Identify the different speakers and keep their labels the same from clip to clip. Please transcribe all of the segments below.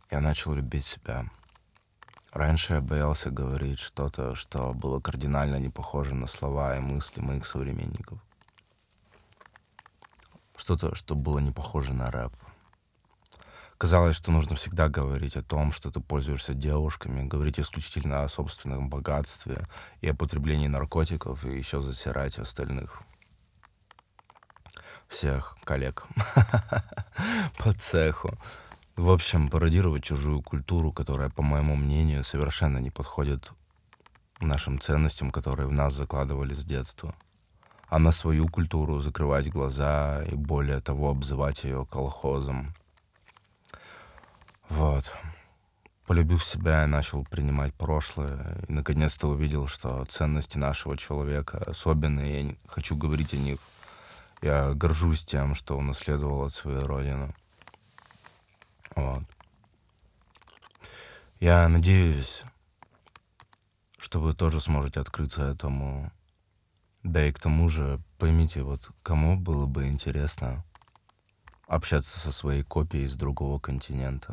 Speaker 1: Я начал любить себя. Раньше я боялся говорить что-то, что было кардинально не похоже на слова и мысли моих современников. Что-то, что было не похоже на рэп. Казалось, что нужно всегда говорить о том, что ты пользуешься девушками, говорить исключительно о собственном богатстве и о потреблении наркотиков, и еще засирать остальных всех коллег по цеху. В общем, пародировать чужую культуру, которая, по моему мнению, совершенно не подходит нашим ценностям, которые в нас закладывали с детства. А на свою культуру закрывать глаза и, более того, обзывать ее колхозом. Вот. Полюбив себя, я начал принимать прошлое и наконец-то увидел, что ценности нашего человека особенные, я не хочу говорить о них. Я горжусь тем, что унаследовал от своей родины. Вот. Я надеюсь, что вы тоже сможете открыться этому. Да и к тому же, поймите, вот кому было бы интересно общаться со своей копией из другого континента.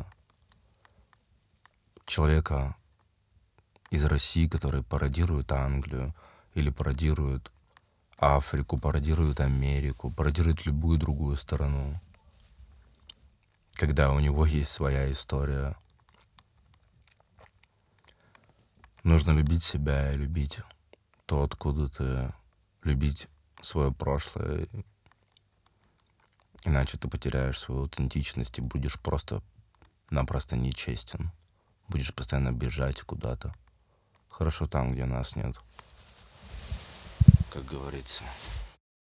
Speaker 1: Человека из России, который пародирует Англию или пародирует Африку, пародирует Америку, пародирует любую другую страну, когда у него есть своя история. Нужно любить себя и любить то, откуда ты, любить свое прошлое, иначе ты потеряешь свою аутентичность и будешь просто-напросто нечестен. Будешь постоянно бежать куда-то. Хорошо там, где нас нет, как говорится.